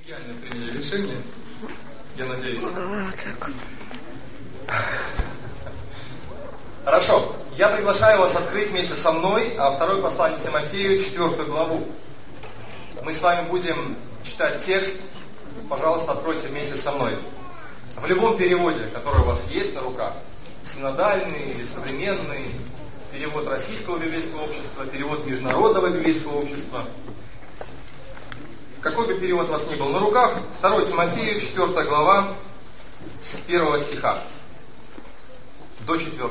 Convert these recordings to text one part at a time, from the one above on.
коллегиально приняли решение, я надеюсь. Хорошо. Я приглашаю вас открыть вместе со мной второе послание Тимофею, 4 главу. Мы с вами будем читать текст. Пожалуйста, откройте вместе со мной. В любом переводе, который у вас есть на руках, синодальный или современный, перевод Российского библейского общества, перевод Международного библейского общества, какой бы перевод у вас ни был на руках, 2 Тимофею, 4 глава, с 1 стиха до 4.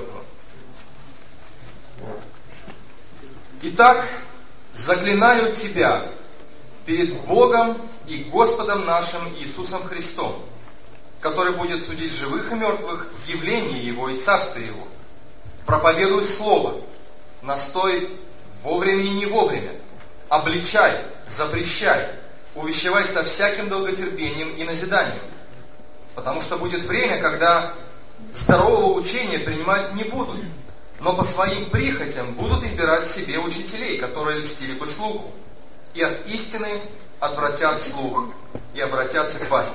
Итак, заклинаю тебя перед Богом и Господом нашим Иисусом Христом, который будет судить живых и мертвых в явлении Его и Царстве Его. Проповедуй Слово, настой вовремя и не вовремя, обличай, запрещай, увещевай со всяким долготерпением и назиданием. Потому что будет время, когда здорового учения принимать не будут, но по своим прихотям будут избирать себе учителей, которые льстили бы слуху, и от истины отвратят слух и обратятся к пасти.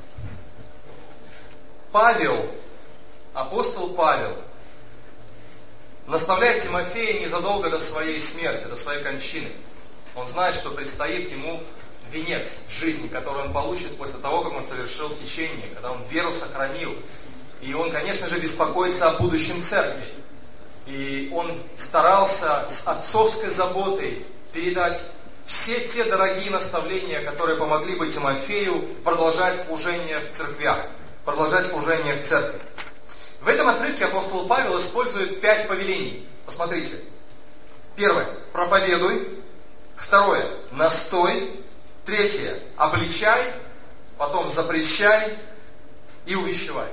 Павел, апостол Павел, наставляет Тимофея незадолго до своей смерти, до своей кончины. Он знает, что предстоит ему венец жизни, который он получит после того, как он совершил течение, когда он веру сохранил. И он, конечно же, беспокоится о будущем церкви. И он старался с отцовской заботой передать все те дорогие наставления, которые помогли бы Тимофею продолжать служение в церквях, продолжать служение в церкви. В этом отрывке апостол Павел использует 5 повелений. Посмотрите. Первое. Проповедуй. Второе. Настой. Третье. Обличай. Потом запрещай и увещевай.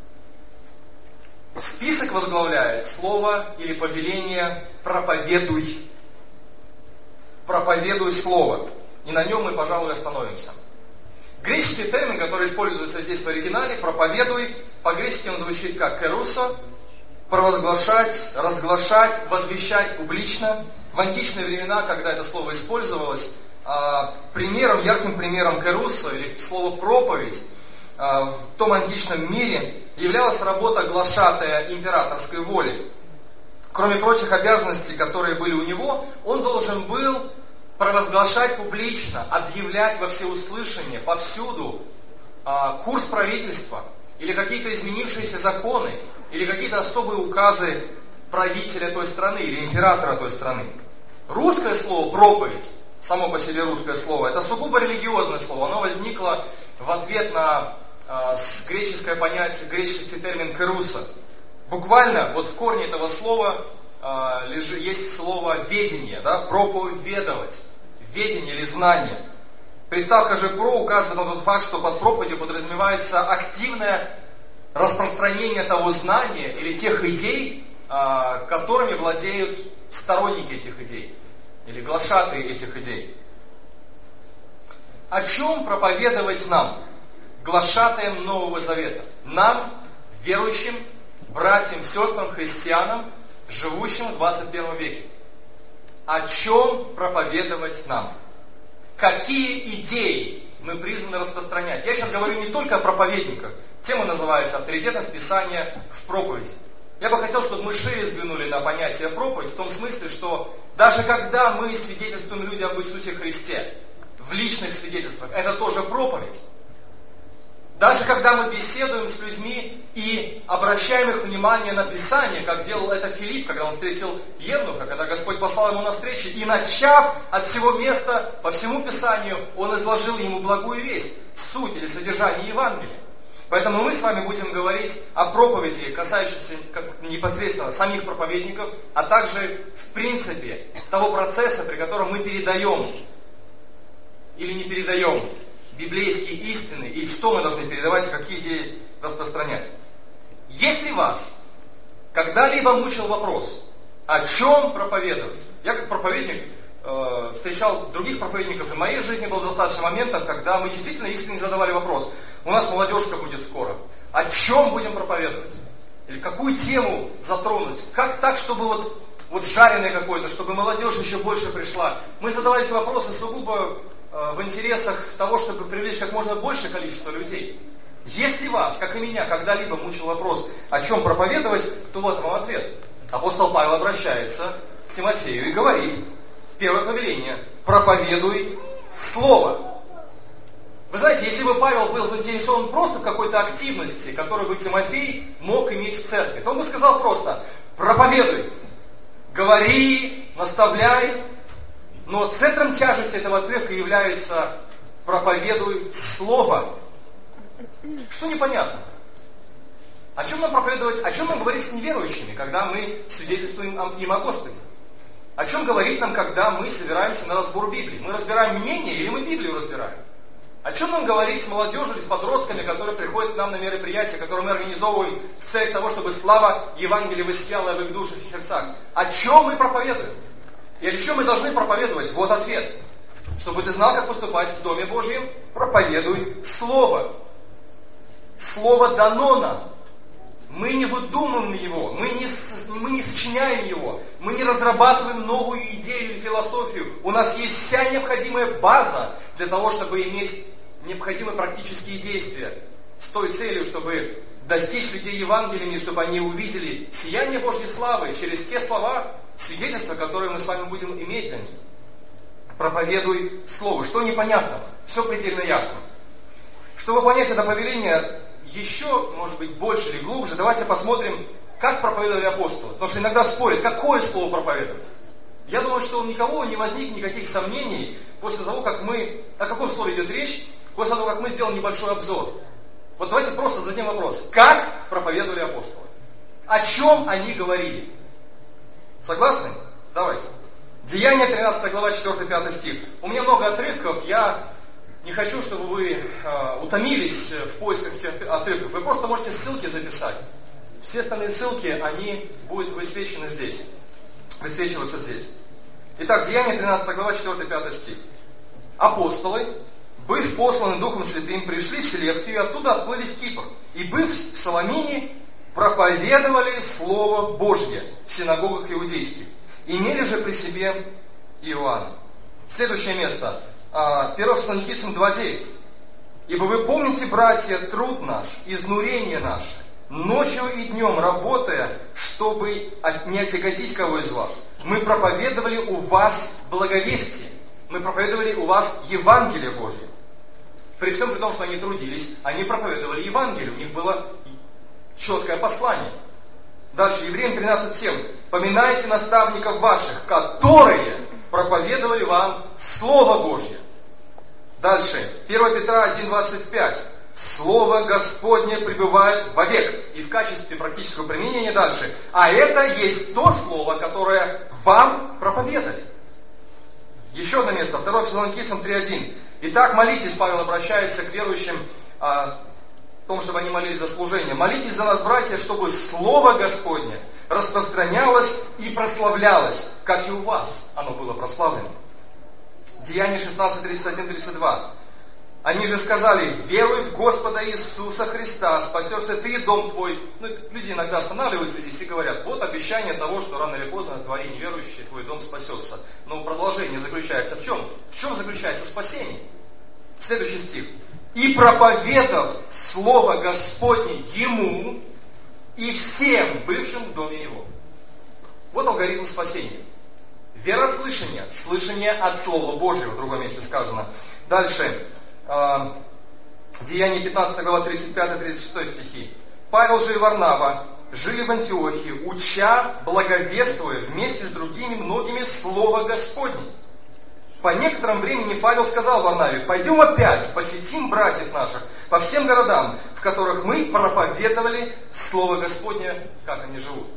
Список возглавляет слово или повеление «проповедуй». Проповедуй слово. И на нем мы, пожалуй, остановимся. Греческий термин, который используется здесь в оригинале, «проповедуй», по-гречески он звучит как «керусо», провозглашать, разглашать, возвещать публично. В античные времена, когда это слово использовалось, ярким примером «керусо» или слово «проповедь» в том античном мире являлась работа глашатая императорской воли. Кроме прочих обязанностей, которые были у него, он должен был провозглашать публично, объявлять во всеуслышание, повсюду курс правительства, или какие-то изменившиеся законы, или какие-то особые указы правителя той страны, или императора той страны. Русское слово «проповедь», само по себе русское слово, это сугубо религиозное слово. Оно возникло в ответ на греческое понятие, греческий термин «керуса». Буквально вот в корне этого слова есть слово «ведение», да? Проповедовать, ведение или знание. Приставка же «про» указывает на тот факт, что под проповедью подразумевается активное распространение того знания или тех идей, которыми владеют сторонники этих идей или глашатые этих идей. О чем проповедовать нам, глашатаем Нового Завета? Нам, верующим, братьям, сестрам, христианам, живущим в 21 веке. О чем проповедовать нам? Какие идеи мы призваны распространять? Я сейчас говорю не только о проповедниках. Тема называется «Авторитетность Писания в проповеди». Я бы хотел, чтобы мы шире взглянули на понятие проповедь, в том смысле, что даже когда мы свидетельствуем людям об Иисусе Христе, в личных свидетельствах, это тоже проповедь. Даже когда мы беседуем с людьми и обращаем их внимание на Писание, как делал это Филипп, когда он встретил Евнуха, когда Господь послал ему навстречу, и начав от всего места по всему Писанию, он изложил ему благую весть, суть или содержание Евангелия. Поэтому мы с вами будем говорить о проповеди, касающейся непосредственно самих проповедников, а также в принципе того процесса, при котором мы передаем или не передаем библейские истины, и что мы должны передавать, и какие идеи распространять. Если вас когда-либо мучил вопрос, о чем проповедовать, я как проповедник встречал других проповедников, и в моей жизни было достаточно моментов, когда мы действительно искренне задавали вопрос, у нас молодежка будет скоро, о чем будем проповедовать? Или какую тему затронуть? Как так, чтобы вот жареное какое-то, чтобы молодежь еще больше пришла? Мы задавали эти вопросы сугубо в интересах того, чтобы привлечь как можно большее количество людей. Если вас, как и меня, когда-либо мучил вопрос, о чем проповедовать, то вот вам ответ. Апостол Павел обращается к Тимофею и говорит, первое повеление, проповедуй Слово. Вы знаете, если бы Павел был заинтересован просто в какой-то активности, которую бы Тимофей мог иметь в церкви, то он бы сказал просто, проповедуй, говори, наставляй. Но центром тяжести этого отрывка является проповедуй Слово. Что непонятно? О чем нам проповедовать, о чем нам говорить с неверующими, когда мы свидетельствуем им о Господе? О чем говорить нам, когда мы собираемся на разбор Библии? Мы разбираем мнение или мы Библию разбираем? О чем нам говорить с молодежью или с подростками, которые приходят к нам на мероприятия, которые мы организовываем в цель того, чтобы слава Евангелия воссияла в их душах и сердцах? О чем мы проповедуем? И о чем мы должны проповедовать? Вот ответ. Чтобы ты знал, как поступать в Доме Божьем, проповедуй Слово. Слово дано нам. Мы не выдумываем его, мы не сочиняем его, мы не разрабатываем новую идею или философию. У нас есть вся необходимая база для того, чтобы иметь необходимые практические действия с той целью, чтобы достичь людей Евангелиями, и чтобы они увидели сияние Божьей славы через те слова, свидетельства, которые мы с вами будем иметь для них. Проповедуй Слово. Что непонятно? Все предельно ясно. Чтобы понять это повеление еще, может быть, больше или глубже, давайте посмотрим, как проповедовали апостолы. Потому что иногда спорят, какое слово проповедовать. Я думаю, что у никого не возникнет никаких сомнений после того, как мы... О каком слове идет речь? После того, как мы сделаем небольшой обзор. Вот давайте просто зададим вопрос. Как проповедовали апостолы? О чем они говорили? Согласны? Давайте. Деяния 13 глава 4-5 стих. У меня много отрывков, я не хочу, чтобы вы утомились в поисках этих отрывков. Вы просто можете ссылки записать. Все остальные ссылки, они будут высвечиваться здесь. Итак, Деяния 13 глава 4-5 стих. Апостолы, быв посланы Духом Святым, пришли в Селевкию и оттуда отплыли в Кипр. И, быв в Саламине, проповедовали Слово Божье в синагогах иудейских. Имели же при себе Иоанна. Следующее место. 1 Фессалоникийцам 2:9. Ибо вы помните, братья, труд наш, изнурение наше, ночью и днем работая, чтобы не отяготить кого из вас. Мы проповедовали у вас благовестие. Мы проповедовали у вас Евангелие Божье. При всем при том, что они трудились, они проповедовали Евангелие. У них было четкое послание. Дальше, Евреям 13:7. Поминайте наставников ваших, которые проповедовали вам Слово Божье. Дальше, 1 Петра 1:25. Слово Господне пребывает вовек. И в качестве практического применения дальше. А это есть то Слово, которое вам проповедали. Еще одно место, 2 Фессалоникийцам 3:1. Итак, молитесь, Павел обращается к верующим о том, чтобы они молились за служение. Молитесь за нас, братья, чтобы Слово Господне распространялось и прославлялось, как и у вас оно было прославлено. Деяния 16:31-32. Они же сказали: веруй в Господа Иисуса Христа, спасешься ты и дом твой. Люди иногда останавливаются здесь и говорят: вот обещание того, что рано или поздно твори неверующие, твой дом спасется. Но продолжение заключается в чем? В чем заключается спасение? Следующий стих. И проповедав Слово Господне ему и всем бывшим в доме его. Вот алгоритм спасения. Верослышание, слышание от Слова Божьего, в другом месте сказано. Дальше, Деяния 15 глава 35-36 стихи. Павел же и Варнава жили в Антиохии, уча, благовествуя вместе с другими многими Слово Господне. По некотором времени Павел сказал Варнаве: пойдем опять, посетим братьев наших по всем городам, в которых мы проповедовали Слово Господне, как они живут.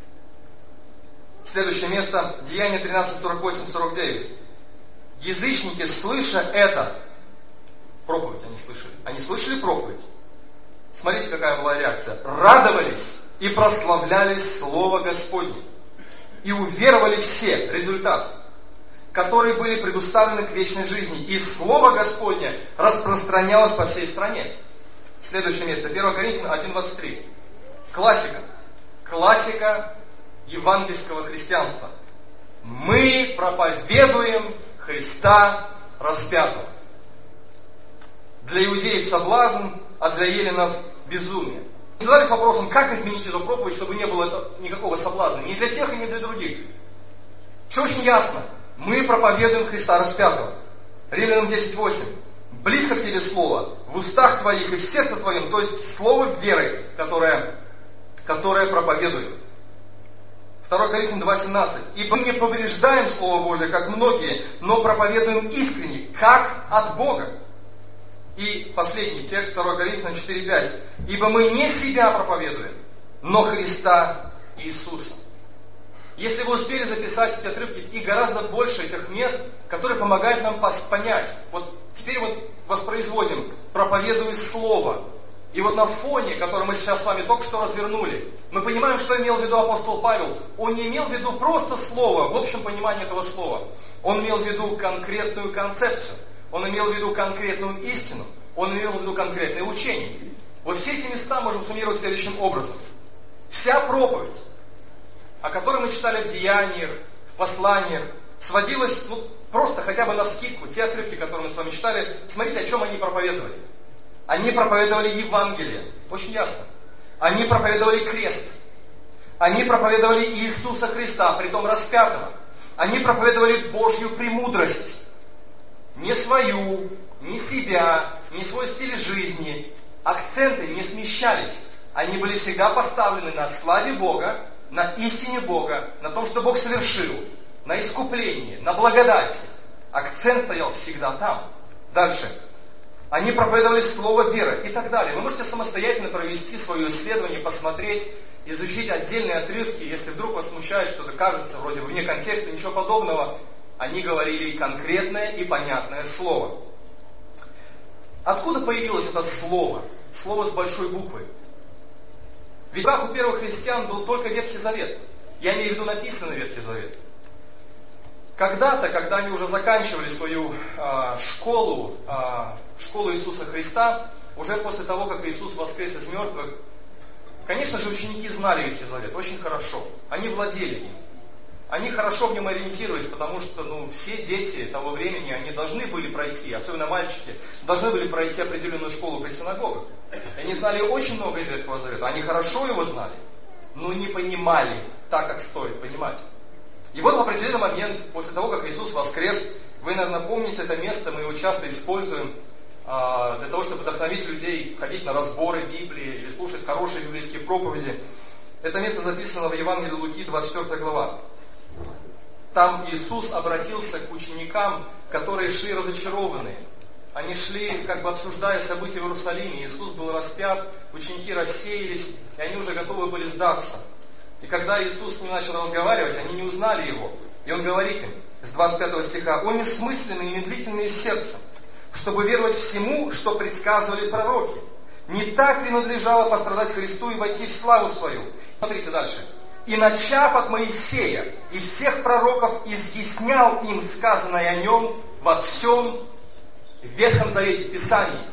Следующее место, Деяния 13:48-49. Язычники, слыша это, проповедь они слышали. Они слышали проповедь. Смотрите, какая была реакция. Радовались и прославляли Слово Господне. И уверовали все. Результат. Которые были предуставлены к вечной жизни. И Слово Господне распространялось по всей стране. Следующее место. 1 Коринфянам 1:23. Классика. Классика евангельского христианства. Мы проповедуем Христа распятого. Для иудеев соблазн, а для эллинов безумие. Задались вопросом, как изменить эту проповедь, чтобы не было никакого соблазна. Ни для тех, и ни для других. Все очень ясно. Мы проповедуем Христа распятого. Римлянам 10:8. Близко к тебе слово, в устах твоих и в сердце твоем, то есть слово веры, которое проповедуем. 2 Коринфянам 2:17. Ибо мы не повреждаем Слово Божие, как многие, но проповедуем искренне, как от Бога. И последний текст, 2 Коринфянам 4:5. Ибо мы не себя проповедуем, но Христа Иисуса. Если вы успели записать эти отрывки, и гораздо больше этих мест, которые помогают нам понять. Вот теперь воспроизводим, проповедуя Слово. И вот на фоне, который мы сейчас с вами только что развернули, мы понимаем, что имел в виду апостол Павел. Он не имел в виду просто слово, в общем понимании этого слова. Он имел в виду конкретную концепцию. Он имел в виду конкретную истину. Он имел в виду конкретное учение. Вот все эти места можем суммировать следующим образом. Вся проповедь, о которой мы читали в Деяниях, в посланиях, сводилась просто хотя бы навскидку. Те отрывки, которые мы с вами читали, смотрите, о чем они проповедовали. Они проповедовали Евангелие, очень ясно. Они проповедовали крест. Они проповедовали Иисуса Христа, притом распятого. Они проповедовали Божью премудрость. Не свою, не себя, не свой стиль жизни. Акценты не смещались. Они были всегда поставлены на славе Бога, на истине Бога, на том, что Бог совершил, на искуплении, на благодати. Акцент стоял всегда там. Дальше. Они проповедовали слово веры и так далее. Вы можете самостоятельно провести свое исследование, посмотреть, изучить отдельные отрывки. Если вдруг вас смущает что-то, кажется вроде вне контекста, ничего подобного. Они говорили конкретное и понятное слово. Откуда появилось это слово? Слово с большой буквы. В веках у первых христиан был только Ветхий Завет. Я имею в виду написанный Ветхий Завет. Когда-то, когда они уже заканчивали свою школу Иисуса Христа, уже после того, как Иисус воскрес из мертвых, конечно же, ученики знали Ветхий Завет очень хорошо. Они владели им. Они хорошо в нем ориентировались, потому что все дети того времени, они должны были пройти, особенно мальчики, должны были пройти определенную школу при синагогах. И они знали очень много из Ветхого Завета. Они хорошо его знали, но не понимали так, как стоит понимать. И вот в определенный момент, после того, как Иисус воскрес, вы, наверное, помните это место, мы его часто используем для того, чтобы вдохновить людей ходить на разборы Библии или слушать хорошие библейские проповеди. Это место записано в Евангелии Луки, 24 глава. Там Иисус обратился к ученикам, которые шли разочарованные. Они шли, как бы обсуждая события в Иерусалиме. Иисус был распят, ученики рассеялись, и они уже готовы были сдаться. И когда Иисус с ним начал разговаривать, они не узнали Его. И Он говорит им, с 25 стиха, «О несмысленные и медлительные сердцем, чтобы веровать всему, что предсказывали пророки. Не так ли надлежало пострадать Христу и войти в славу свою?» Смотрите дальше. «И начав от Моисея и всех пророков, изъяснял им сказанное о Нем во всем Ветхом Завете, Писании».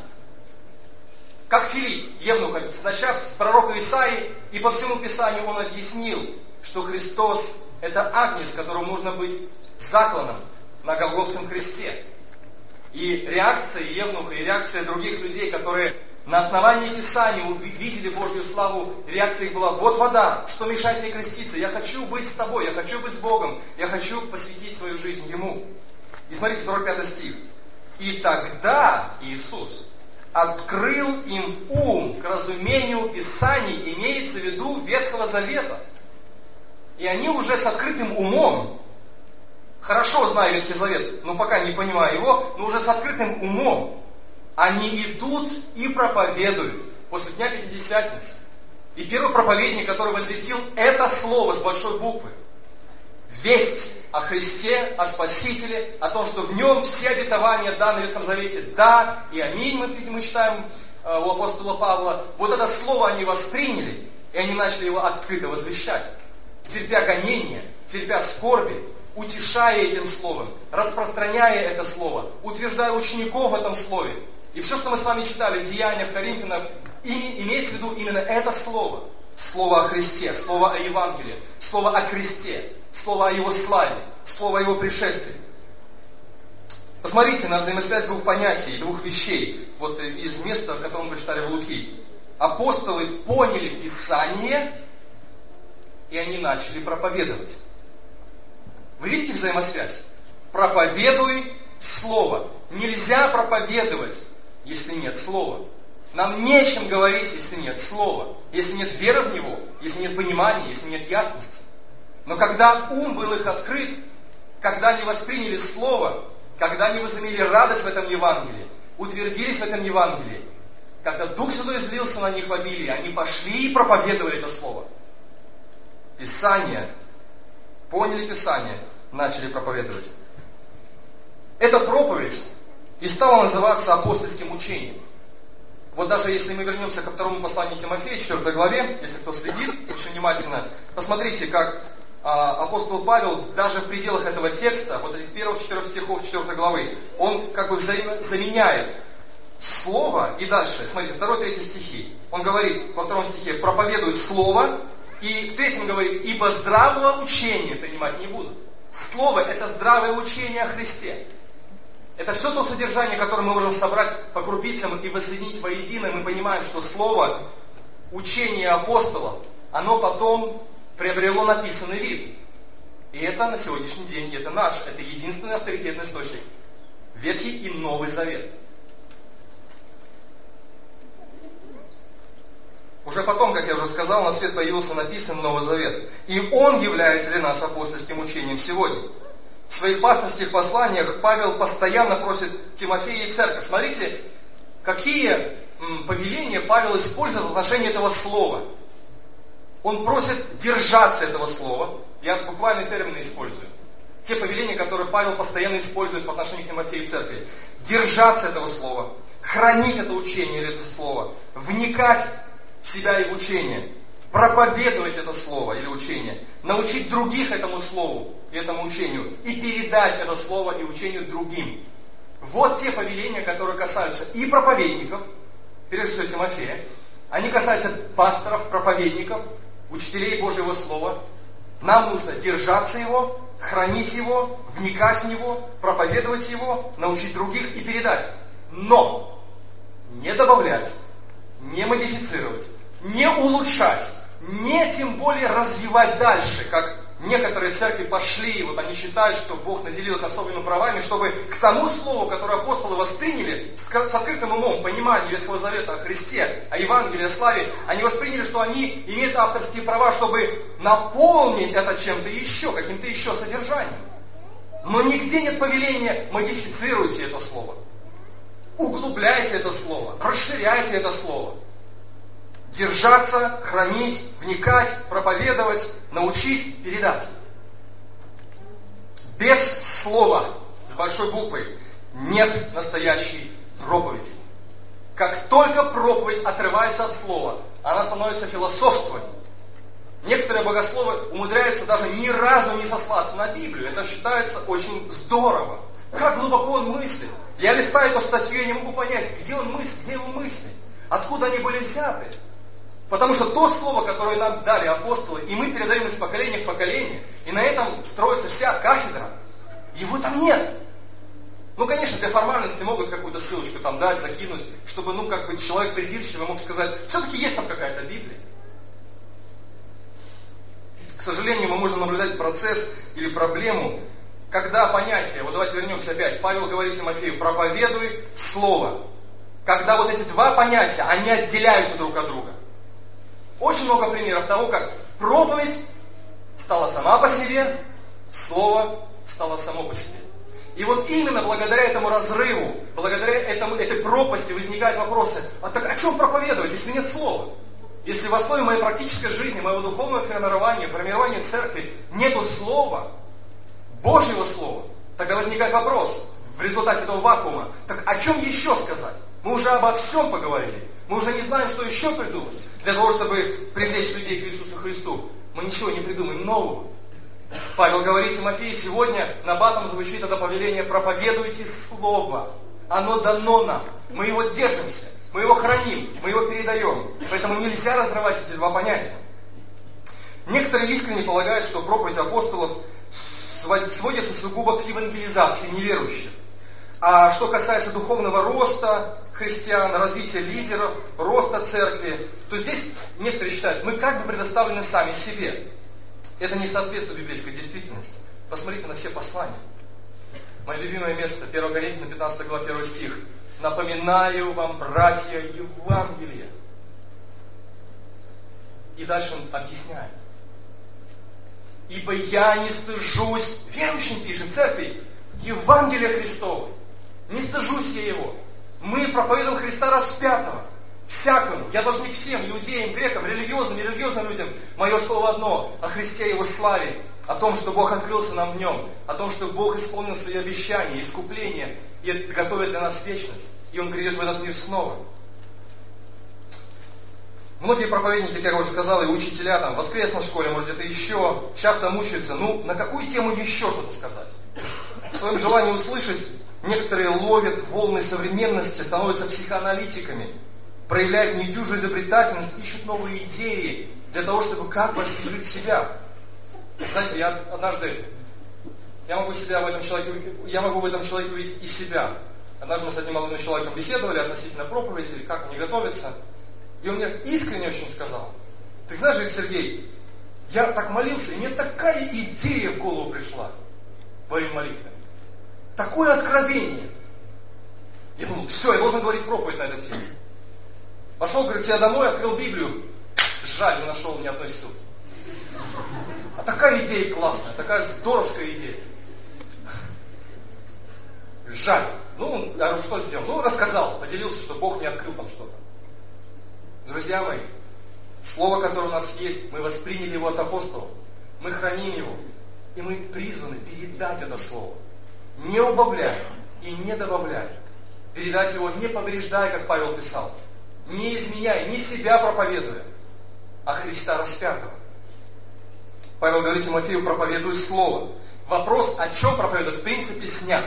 Как Филипп, евнух, начав с пророка Исаии, и по всему Писанию он объяснил, что Христос – это агнец, которому нужно быть закланным на Голгофском кресте. И реакция евнуха, и реакция других людей, которые на основании Писания увидели Божью славу, реакция их была: вот вода, что мешает мне креститься? Я хочу быть с тобой, я хочу быть с Богом, я хочу посвятить свою жизнь Ему. И смотрите, 45 стих. «И тогда Иисус открыл им ум к разумению Писаний», имеется в виду Ветхого Завета. И они уже с открытым умом, хорошо зная Ветхий Завет, но пока не понимая его, но уже с открытым умом, они идут и проповедуют после Дня Пятидесятницы. И первый проповедник, который возвестил это слово с большой буквы, весть о Христе, о Спасителе, о том, что в Нем все обетования даны в Ветхом Завете, да, и аминь, мы читаем у апостола Павла. Вот это слово они восприняли, и они начали его открыто возвещать, терпя гонения, терпя скорби, утешая этим словом, распространяя это слово, утверждая учеников в этом слове. И все, что мы с вами читали в Деяниях, Коринфянах, имеется в виду именно это слово. Слово о Христе, слово о Евангелии, слово о кресте, слово о Его славе, слово о Его пришествии. Посмотрите на взаимосвязь двух понятий, двух вещей. Вот из места, которое мы прочитали в Луки. Апостолы поняли Писание, и они начали проповедовать. Вы видите взаимосвязь? Проповедуй Слово. Нельзя проповедовать, если нет Слова. Нам нечем говорить, если нет Слова. Если нет веры в Него, если нет понимания, если нет ясности. Но когда ум был их открыт, когда они восприняли Слово, когда они возымели радость в этом Евангелии, утвердились в этом Евангелии, когда Дух Святой излился на них в обилии, они пошли и проповедовали это Слово. Писание, поняли Писание, начали проповедовать. Эта проповедь и стала называться апостольским учением. Вот даже если мы вернемся ко второму посланию Тимофея, 4 главе, если кто следит очень внимательно, посмотрите, как апостол Павел даже в пределах этого текста, вот этих первых 4 стихов 4 главы, он как бы заменяет слово, и дальше, смотрите, 2-3 стихи. Он говорит во 2 стихе: проповедуй слово, и в 3 говорит: ибо здравого учения принимать не будут. Слово — это здравое учение о Христе. Это все то содержание, которое мы можем собрать по крупицам и воссоединить воедино, и мы понимаем, что слово, учение апостолов, оно потом приобрело написанный вид. И это на сегодняшний день, это это единственный авторитетный источник. Ветхий и Новый Завет. Уже потом, как я уже сказал, на свет появился написанный Новый Завет. И он является для нас апостольским учением сегодня. В своих пасторских посланиях Павел постоянно просит Тимофея и церковь. Смотрите, какие повеления Павел использует в отношении этого слова. Он просит держаться этого слова. Я буквальные термины использую. Те повеления, которые Павел постоянно использует по отношению к Тимофею и церкви. Держаться этого слова, хранить это учение или это слово, вникать в себя и в учение, проповедовать это слово или учение, научить других этому слову и этому учению, и передать это слово и учению другим. Вот те повеления, которые касаются и проповедников, прежде всего Тимофея, они касаются пасторов, проповедников, учителей Божьего Слова. Нам нужно держаться его, хранить его, вникать в него, проповедовать его, научить других и передать. Но не добавлять, не модифицировать, не улучшать, не тем более развивать дальше, как некоторые церкви пошли, и вот они считают, что Бог наделил их особыми правами, чтобы к тому слову, которое апостолы восприняли, с открытым умом, пониманием Ветхого Завета о Христе, о Евангелии, о славе, они восприняли, что они имеют авторские права, чтобы наполнить это чем-то еще, каким-то еще содержанием. Но нигде нет повеления: модифицируйте это слово, углубляйте это слово, расширяйте это слово. Держаться, хранить, вникать, проповедовать, научить, передать. Без слова, с большой буквы, нет настоящей проповеди. Как только проповедь отрывается от слова, она становится философствованием. Некоторые богословы умудряются даже ни разу не сослаться на Библию. Это считается очень здорово. Как глубоко он мыслит. Я листаю эту статью, я не могу понять, где он мыслит, где его мысли, откуда они были взяты. Потому что то слово, которое нам дали апостолы, и мы передаем из поколения в поколение, и на этом строится вся кафедра, его там нет. Ну, конечно, для формальности могут какую-то ссылочку там дать, закинуть, чтобы, человек придирчивый мог сказать: все-таки есть там какая-то Библия. К сожалению, мы можем наблюдать процесс или проблему, когда понятие, вот давайте вернемся опять, Павел говорит Тимофею: проповедуй слово. Когда вот эти два понятия, они отделяются друг от друга. Очень много примеров того, как проповедь стала сама по себе, слово стало само по себе. И вот именно благодаря этому разрыву, благодаря этой пропасти возникают вопросы: а так о чем проповедовать, если нет слова? Если в основе моей практической жизни, моего духовного формирования церкви нету слова, Божьего слова, тогда возникает вопрос в результате этого вакуума: так о чем еще сказать? Мы уже обо всем поговорили. Мы уже не знаем, что еще придумать для того, чтобы привлечь людей к Иисусу Христу. Мы ничего не придумаем нового. Павел говорит Тимофею: сегодня на батом звучит это повеление: проповедуйте слово. Оно дано нам. Мы его держимся, мы его храним, мы его передаем. Поэтому нельзя разрывать эти два понятия. Некоторые искренне полагают, что проповедь апостолов сводится сугубо к евангелизации неверующих. А что касается духовного роста христиан, развития лидеров, роста церкви, то здесь некоторые считают, мы как бы предоставлены сами себе. Это не соответствует библейской действительности. Посмотрите на все послания. Мое любимое место, 1 Коринфянам, 15 глава, 1 стих. «Напоминаю вам, братья, Евангелие». И дальше он объясняет. «Ибо я не стыжусь», верующим пишет, церкви, Евангелия Христова. Не стыжусь я его. Мы проповедуем Христа распятого. Всякому. Я должен быть всем, иудеям, грекам, религиозным, нерелигиозным людям. Мое слово одно, о Христе и Его славе. О том, что Бог открылся нам в Нем. О том, что Бог исполнил свои обещания, искупление. И готовит для нас вечность. И Он грядет в этот мир снова. Многие проповедники, как я уже сказал, и учителя там, в воскресной школе, может где-то еще, часто мучаются. Ну, на какую тему еще что-то сказать? В своем желании услышать, некоторые ловят волны современности, становятся психоаналитиками, проявляют недюжую изобретательность, ищут новые идеи для того, чтобы как бы освежить себя. Знаете, я могу в этом человеке увидеть и себя. Однажды мы с одним молодым человеком беседовали относительно проповеди, или как мне готовиться. И он мне искренне очень сказал: ты знаешь, говорит, Сергей, я так молился, и мне такая идея в голову пришла во время молитвы. Такое откровение. Я думал, все, я должен говорить проповедь на эту тему. Пошел, говорит, я домой, открыл Библию. Жаль, не нашел ни одной ссылки. А такая идея классная, такая здоровская идея. Жаль. Ну, я говорю, что сделал? Ну, рассказал, поделился, что Бог мне открыл там что-то. Друзья мои, слово, которое у нас есть, мы восприняли его от апостолов. Мы храним его. И мы призваны передать это слово. Не убавляя и не добавляя. Передать его, не повреждая, как Павел писал. Не изменяя, не себя проповедуя, а Христа распятого. Павел говорит Тимофею: проповедуй слово. Вопрос, о чем проповедует, в принципе, снят.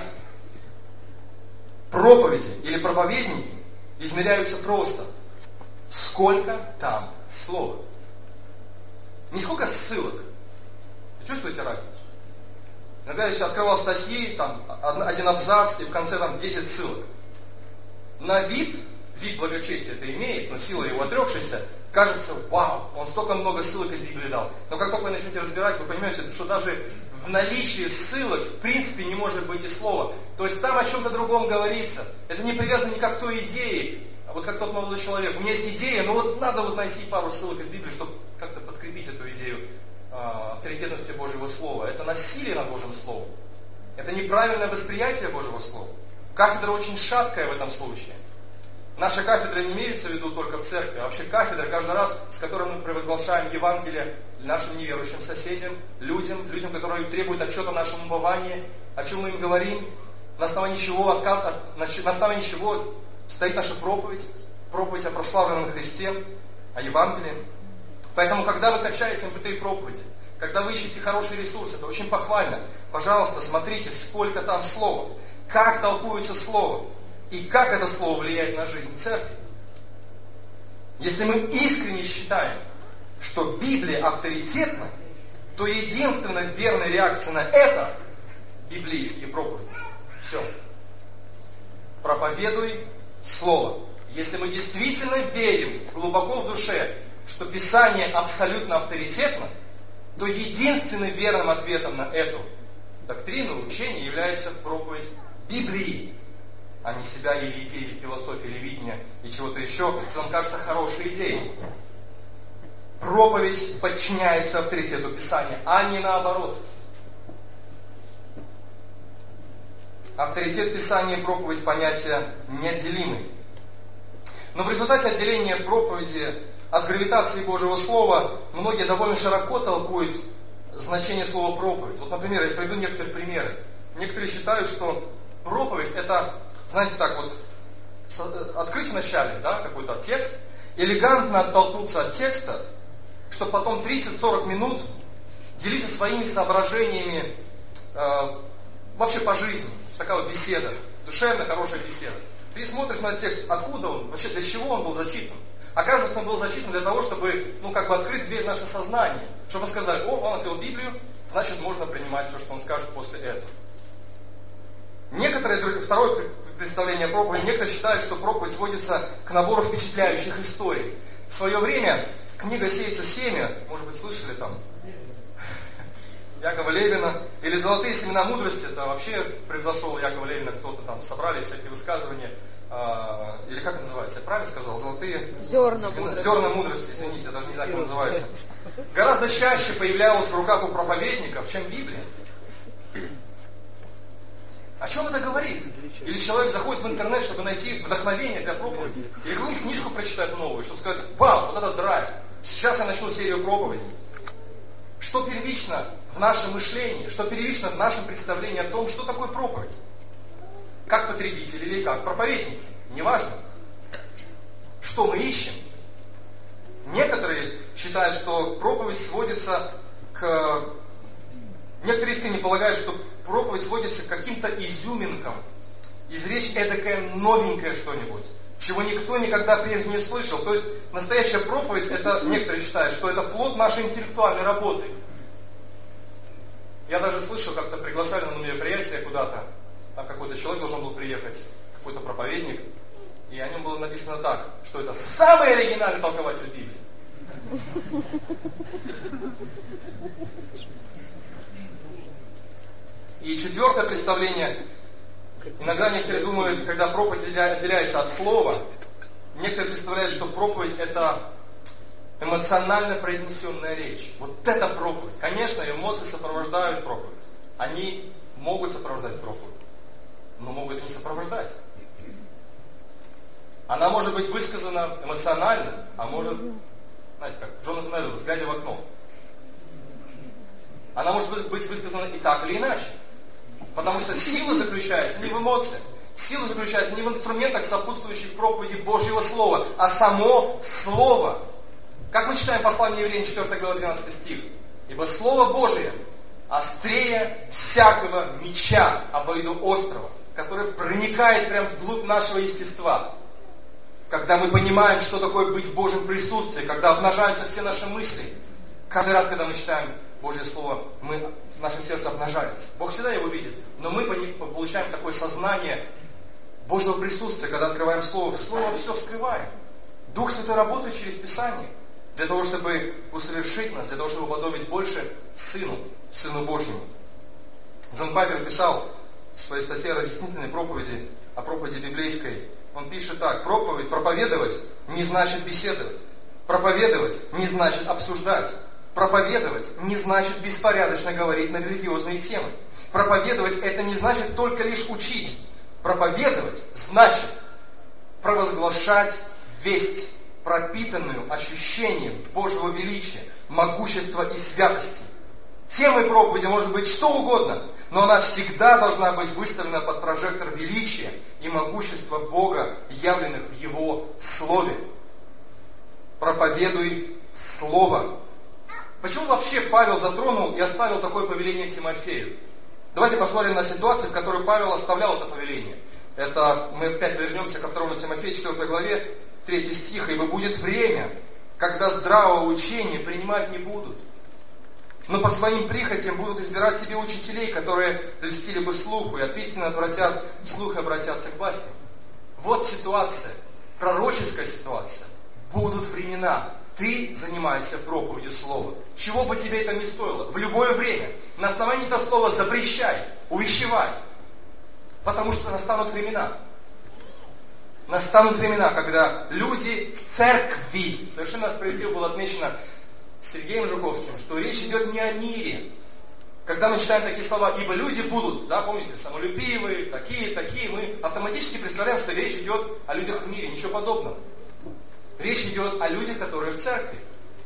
Проповеди или проповедники измеряются просто. Сколько там слова? Не сколько ссылок. Вы чувствуете разницу? Иногда я открывал статьи, там, один абзац, и в конце там 10 ссылок. На вид благочестия это имеет, но сила его отрекшейся, кажется, вау, он столько много ссылок из Библии дал. Но как только вы начнете разбирать, вы поймете, что даже в наличии ссылок в принципе не может быть и слова. То есть там о чем-то другом говорится. Это не привязано никак к той идее. Вот как тот молодой человек. У меня есть идея, но вот надо вот найти пару ссылок из Библии, чтобы как-то подкрепить эту идею авторитетности Божьего Слова. Это насилие над Божьим Словом. Это неправильное восприятие Божьего Слова. Кафедра очень шаткая в этом случае. Наша кафедра не имеется в виду только в церкви, а вообще кафедра каждый раз, с которой мы провозглашаем Евангелие нашим неверующим соседям, людям, которые требуют отчета о нашем уповании, о чем мы им говорим, на основании чего стоит наша проповедь о прославленном Христе, о Евангелии. Поэтому, когда вы качаете MP3 проповеди, когда вы ищете хороший ресурс, это очень похвально. Пожалуйста, смотрите, сколько там слова, как толкуется слово, и как это слово влияет на жизнь церкви. Если мы искренне считаем, что Библия авторитетна, то единственная верная реакция на это — библейские проповеди. Все. Проповедуй Слово. Если мы действительно верим глубоко в душе, что Писание абсолютно авторитетно, то единственным верным ответом на эту доктрину, учение является проповедь Библии, а не себя или идеи, или философии, или видения, и чего-то еще, что нам кажется хорошей идеей. Проповедь подчиняется авторитету Писания, а не наоборот. Авторитет Писания и проповедь — понятия неотделимы. Но в результате отделения проповеди от гравитации Божьего Слова многие довольно широко толкуют значение слова проповедь. Вот, например, я приведу некоторые примеры. Некоторые считают, что проповедь — это, знаете, так вот, открыть вначале, да, какой-то текст, элегантно оттолкнуться от текста, чтобы потом 30-40 минут делиться своими соображениями вообще по жизни. Такая вот беседа, душевная, хорошая беседа. Ты смотришь на текст, откуда он, вообще для чего он был зачитан. Оказывается, он был зачитан для того, чтобы, открыть дверь в наше сознание. Чтобы сказать: он открыл Библию, значит, можно принимать все, что он скажет после этого. Второе представление о проповеди, некоторые считают, что проповедь сводится к набору впечатляющих историй. В свое время книга «Сеется семя», может быть, слышали там, Якова Левина, или «Золотые семена мудрости», это вообще превзошел Якова Левина, кто-то там собрали всякие высказывания, или как называется, я правильно сказал? «Золотые зерна мудрости», извините, я даже не знаю, как называется. Гораздо чаще появлялась в руках у проповедников, чем Библия. О чем это говорит? Или человек заходит в интернет, чтобы найти вдохновение для проповеди, или какую-нибудь книжку прочитать новую, чтобы сказать: вау, вот это драйв, сейчас я начну серию проповедей. Что первично в нашем мышлении, что первично в нашем представлении о том, что такое проповедь? Как потребители или как проповедники? Неважно. Что мы ищем? Некоторые считают, что проповедь сводится к... Некоторые искренне полагают, что проповедь сводится к каким-то изюминкам. Изречь эдакое новенькое что-нибудь, чего никто никогда прежде не слышал. То есть настоящая проповедь, это некоторые считают, что это плод нашей интеллектуальной работы. Я даже слышал, как-то приглашали на мероприятие куда-то, там какой-то человек должен был приехать, какой-то проповедник, и о нем было написано так, что это самый оригинальный толкователь Библии. И четвертое представление. Иногда некоторые думают, когда проповедь отделяется от слова, некоторые представляют, что проповедь это эмоционально произнесенная речь. Вот это проповедь. Конечно, эмоции сопровождают проповедь. Они могут сопровождать проповедь, но могут и не сопровождать. Она может быть высказана эмоционально, а может, знаете как, Джонатан Эдвардс, глядя в окно. Она может быть высказана и так или иначе. Потому что сила заключается не в эмоциях. Сила заключается не в инструментах, сопутствующих проповеди Божьего Слова, а само Слово. Как мы читаем послание Евреям 4 глава 12 стих. «Ибо Слово Божие острее всякого меча обоюдоострого, который проникает прямо вглубь нашего естества». Когда мы понимаем, что такое быть в Божьем присутствии, когда обнажаются все наши мысли. Каждый раз, когда мы читаем Божье Слово, наше сердце обнажается. Бог всегда его видит, но мы получаем такое сознание Божьего присутствия, когда открываем Слово. Слово все вскрывает. Дух Святой работает через Писание, для того, чтобы усовершить нас, для того, чтобы уподобить больше Сыну Божьему. Джон Пайпер писал в своей статье о разъяснительной проповеди, о проповеди библейской. Он пишет так: проповедовать не значит беседовать. Проповедовать не значит обсуждать. Проповедовать не значит беспорядочно говорить на религиозные темы. Проповедовать это не значит только лишь учить. Проповедовать значит провозглашать весть, пропитанную ощущением Божьего величия, могущества и святости. Темой проповеди может быть что угодно, но она всегда должна быть выставлена под прожектор величия и могущества Бога, явленных в Его Слове. Проповедуй Слово. Почему вообще Павел затронул и оставил такое повеление Тимофею? Давайте посмотрим на ситуацию, в которой Павел оставлял это повеление. Это мы опять вернемся ко 2 Тимофею 4 главе, 3 стих. «Ибо будет время, когда здравого учения принимать не будут, но по своим прихотям будут избирать себе учителей, которые льстили бы слуху, и от истины отвратят слух и обратятся к басням». Вот ситуация, пророческая ситуация. Будут времена. Ты занимаешься проповедью Слова. Чего бы тебе это ни стоило, в любое время, на основании этого слова запрещай, увещевай. Потому что настанут времена. Настанут времена, когда люди в церкви, совершенно справедливо было отмечено Сергеем Жуковским, что речь идет не о мире. Когда мы читаем такие слова, ибо люди будут, да, помните, самолюбивые, такие, мы автоматически представляем, что речь идет о людях в мире, ничего подобного. Речь идет о людях, которые в церкви.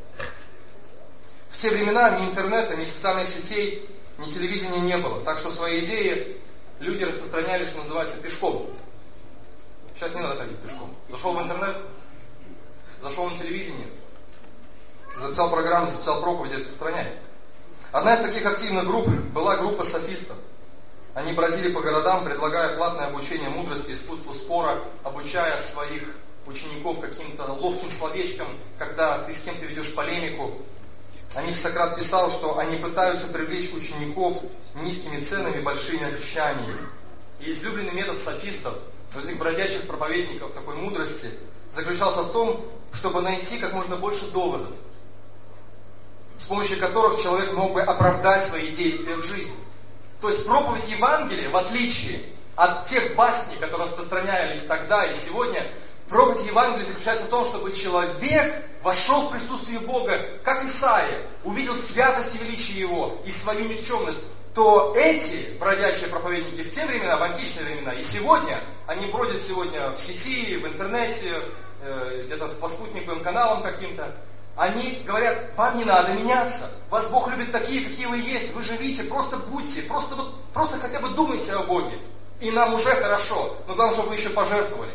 В те времена ни интернета, ни социальных сетей, ни телевидения не было. Так что свои идеи люди распространяли, что называется, пешком. Сейчас не надо ходить пешком. Зашел в интернет, зашел на телевидение, записал программу, записал проповедь, распространяй. Одна из таких активных групп была группа софистов. Они бродили по городам, предлагая платное обучение мудрости, искусству спора, обучая своих учеников каким-то ловким словечком, когда ты с кем-то ведешь полемику. О них Сократ писал, что они пытаются привлечь учеников низкими ценами, большими обещаниями. И излюбленный метод софистов, вот этих бродячих проповедников такой мудрости, заключался в том, чтобы найти как можно больше доводов, с помощью которых человек мог бы оправдать свои действия в жизни. То есть проповедь Евангелия, в отличие от тех басней, которые распространялись тогда и сегодня, проповедь Евангелия заключается в том, чтобы человек вошел в присутствие Бога, как Исаия, увидел святость и величие Его и свою никчемность. То эти бродячие проповедники в те времена, в античные времена и сегодня, они бродят сегодня в сети, в интернете, где-то по спутниковым каналам каким-то. Они говорят: вам не надо меняться, вас Бог любит такие, какие вы есть, вы живите, просто будьте, просто хотя бы думайте о Боге, и нам уже хорошо, но главное, чтобы вы еще пожертвовали.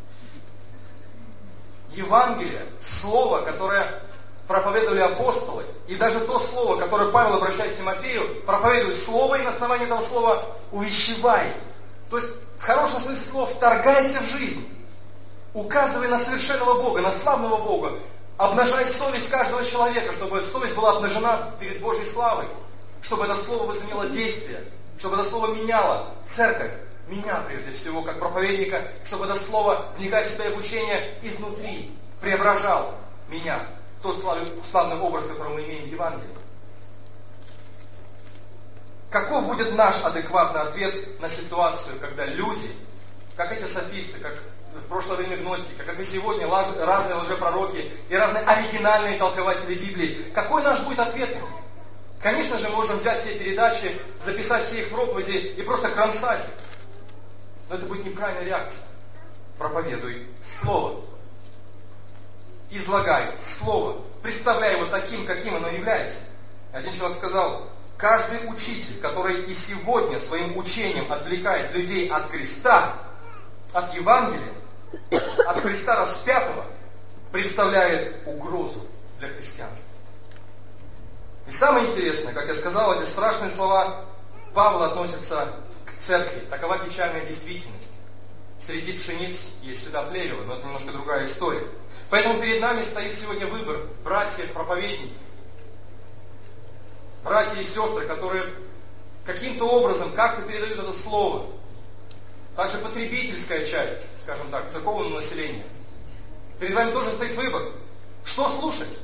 Евангелие, слово, которое проповедовали апостолы, и даже то слово, которое Павел обращает к Тимофею, проповедует слово, и на основании этого слова увещевай. То есть, в хорошем смысле слова, вторгайся в жизнь, указывай на совершенного Бога, на славного Бога, обнажай совесть каждого человека, чтобы совесть была обнажена перед Божьей славой, чтобы это слово возымело действие, чтобы это слово меняло церковь, меня прежде всего, как проповедника, чтобы это слово, вникая в себя и в учение, изнутри преображал меня, тот славный образ, который мы имеем в Евангелии. Каков будет наш адекватный ответ на ситуацию, когда люди, как эти софисты, как в прошлое время гностика, как и сегодня разные лжепророки и разные оригинальные толкователи Библии, какой наш будет ответ? Конечно же, мы можем взять все передачи, записать все их проповеди и просто кромсать их. Но это будет неправильная реакция. Проповедуй Слово. Излагай Слово. Представляй его таким, каким оно является. Один человек сказал: каждый учитель, который и сегодня своим учением отвлекает людей от креста, от Евангелия, от Христа распятого, представляет угрозу для христианства. И самое интересное, как я сказал, эти страшные слова Павла относятся к церкви. Такова печальная действительность. Среди пшениц есть всегда плевелы, но это немножко другая история. Поэтому перед нами стоит сегодня выбор: братья-проповедники, братья и сестры, которые каким-то образом как-то передают это слово. Также потребительская часть, скажем так, церковного населения. Перед вами тоже стоит выбор. Что слушать?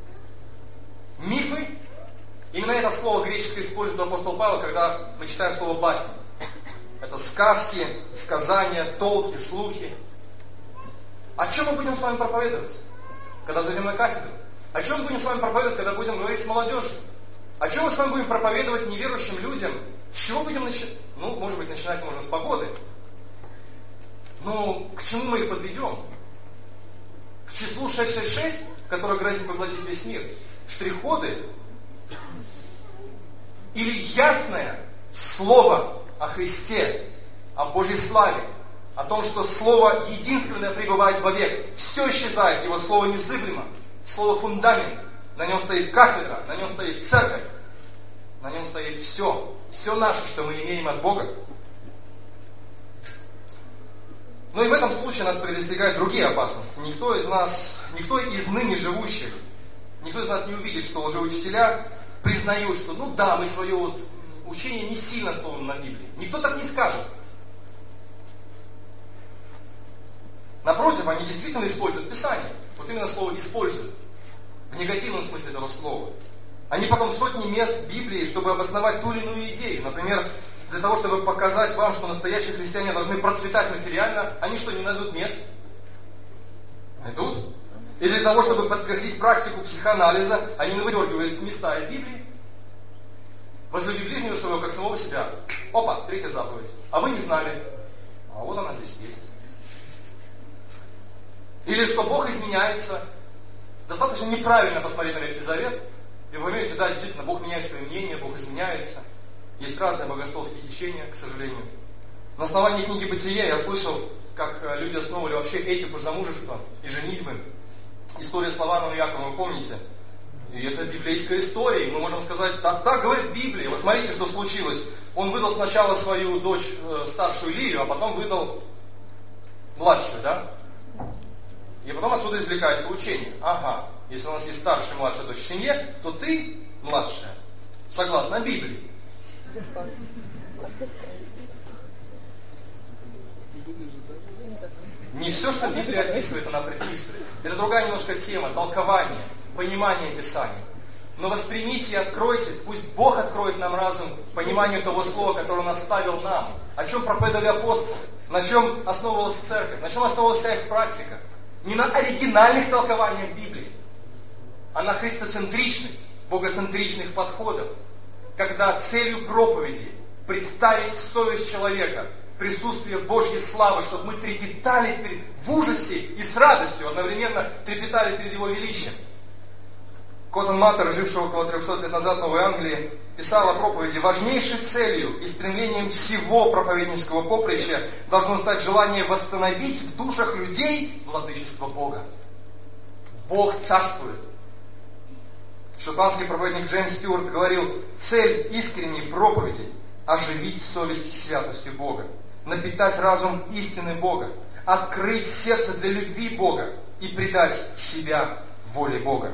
Мифы? Именно это слово греческое использует апостол Павел, когда мы читаем слово басни. Это сказки, сказания, толки, слухи. О чем мы будем с вами проповедовать, когда зайдем на кафедру? О чем мы будем с вами проповедовать, когда будем говорить с молодежью? О чем мы с вами будем проповедовать неверующим людям? С чего будем начинать? Может быть, начинать можно с погоды. Но к чему мы их подведем? К числу 666, которое грозит поглотить весь мир? Штрих-коды? Или ясное слово о Христе, о Божьей славе, о том, что Слово единственное пребывает вовек. Все исчезает, Его Слово незыблемо. Слово фундамент. На нем стоит кафедра, на нем стоит церковь, на нем стоит все. Все наше, что мы имеем от Бога. Но и в этом случае нас предостерегают другие опасности. Никто из ныне живущих, никто из нас не увидит, что лжеучителя признают, что мы свое учение не сильно основано на Библии. Никто так не скажет. Напротив, они действительно используют Писание. Вот именно слово «используют». В негативном смысле этого слова. Они потом сотни мест Библии, чтобы обосновать ту или иную идею. Например, для того, чтобы показать вам, что настоящие христиане должны процветать материально, они что, не найдут мест? Найдут. Или для того, чтобы подтвердить практику психоанализа, они выдергивают места из Библии. Возлюби ближнего своего, как самого себя. Опа, 3-я заповедь. А вы не знали. А вот она здесь есть. Или что Бог изменяется. Достаточно неправильно посмотреть на Ветхий Завет, и вы поймете, да, действительно, Бог меняет свое мнение, Бог изменяется. Есть разные богословские течения, к сожалению. На основании книги Бытия я слышал, как люди основывали вообще этику замужества и женитьбы. История с Лаваном и Яковом, вы помните? И это библейская история, и мы можем сказать, так говорит Библия. Вот смотрите, что случилось. Он выдал сначала свою дочь, старшую Лию, а потом выдал младшую, да? И потом отсюда извлекается учение. Ага, если у нас есть старшая и младшая дочь в семье, то ты младшая, согласно Библии. Не все, что Библия описывает, она приписывает. Это другая немножко тема, толкование, понимание Писания. Но воспримите и откройте, пусть Бог откроет нам разум к пониманию того слова, которое Он оставил нам. О чем проповедовали апостолы, на чем основывалась церковь, на чем основывалась вся их практика. Не на оригинальных толкованиях Библии, а на христоцентричных, богоцентричных подходах, когда целью проповеди представить совесть человека, присутствие Божьей славы, чтобы мы трепетали в ужасе и с радостью, одновременно трепетали перед Его величием. Коттон Маттер, живший около 300 лет назад в Новой Англии, писал о проповеди: важнейшей целью и стремлением всего проповеднического поприща должно стать желание восстановить в душах людей владычество Бога. Бог царствует. Шотландский проповедник Джеймс Стюарт говорил: цель искренней проповеди – оживить совесть святостью Бога, напитать разум истины Бога, открыть сердце для любви Бога и предать себя воле Бога.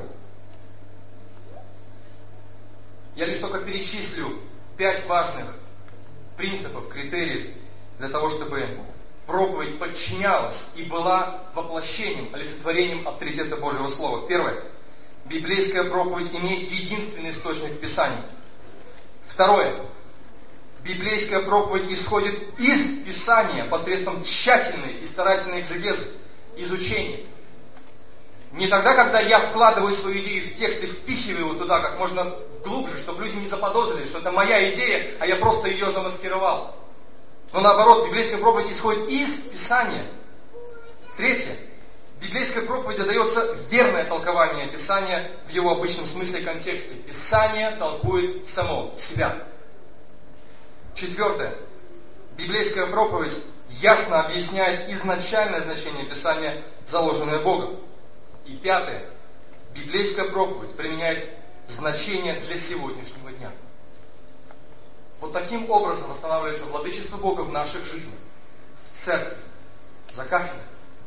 Я лишь только перечислю 5 важных принципов, критериев для того, чтобы проповедь подчинялась и была воплощением, олицетворением авторитета Божьего Слова. Первое. Библейская проповедь имеет единственный источник в Писании. Второе. Библейская проповедь исходит из Писания посредством тщательной и старательной экзегезы, изучения. Не тогда, когда я вкладываю свою идею в текст и впихиваю его туда как можно глубже, чтобы люди не заподозрили, что это моя идея, а я просто ее замаскировал. Но наоборот, библейская проповедь исходит из Писания. Третье. Библейской проповеди дается верное толкование Писания в его обычном смысле и контексте. Писание толкует само себя. Четвертое. Библейская проповедь ясно объясняет изначальное значение Писания, заложенное Богом. И пятое. Библейская проповедь применяет значение для сегодняшнего дня. Вот таким образом восстанавливается владычество Бога в наших жизнях, в церкви, за кафедрой.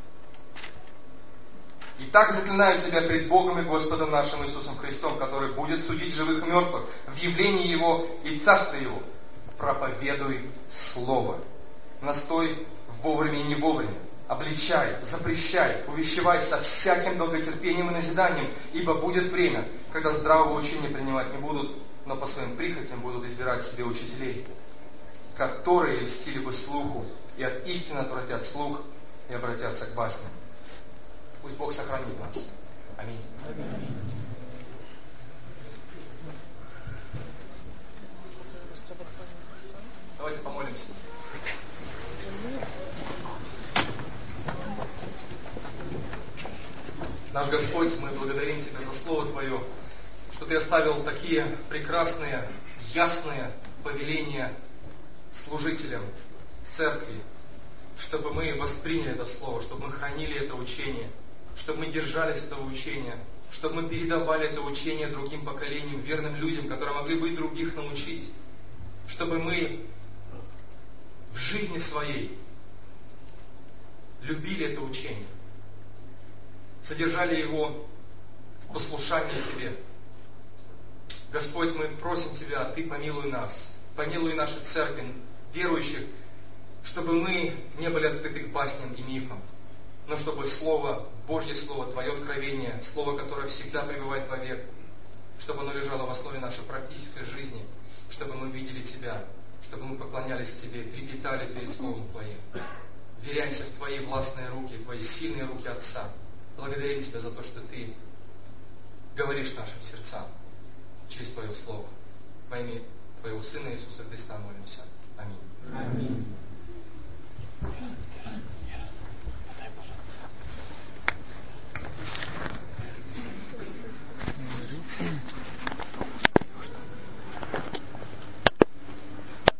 Итак, заклинаю тебя пред Богом и Господом нашим Иисусом Христом, который будет судить живых и мертвых в явлении Его и Царстве Его. Проповедуй Слово. Настой вовремя и не вовремя. Обличай, запрещай, увещевай со всяким долготерпением и назиданием, ибо будет время, когда здравого учения принимать не будут, но по своим прихотям будут избирать себе учителей, которые льстили бы слуху и от истины отвратят слух и обратятся к басням. Пусть Бог сохранит нас. Аминь. Давайте помолимся. Наш Господь, мы благодарим Тебя за Слово Твое, что Ты оставил такие прекрасные, ясные повеления служителям церкви, чтобы мы восприняли это Слово, чтобы мы хранили это учение, чтобы мы держались этого учения, чтобы мы передавали это учение другим поколениям, верным людям, которые могли бы и других научить, чтобы мы в жизни своей любили это учение, содержали его в послушании Тебе. Господь, мы просим Тебя, Ты помилуй нас, помилуй наши церкви, верующих, чтобы мы не были открыты к басням и мифам, но чтобы Слово, Божье Слово, Твое откровение, Слово, которое всегда пребывает вовек, чтобы оно лежало в основе нашей практической жизни, чтобы мы видели Тебя, чтобы мы поклонялись Тебе, трепетали перед Словом Твоим. Веряемся в Твои властные руки, в Твои сильные руки Отца. Благодарим Тебя за то, что Ты говоришь нашим сердцам через Твое Слово. Во имя Твоего Сына Иисуса Христа молимся. Аминь. Аминь.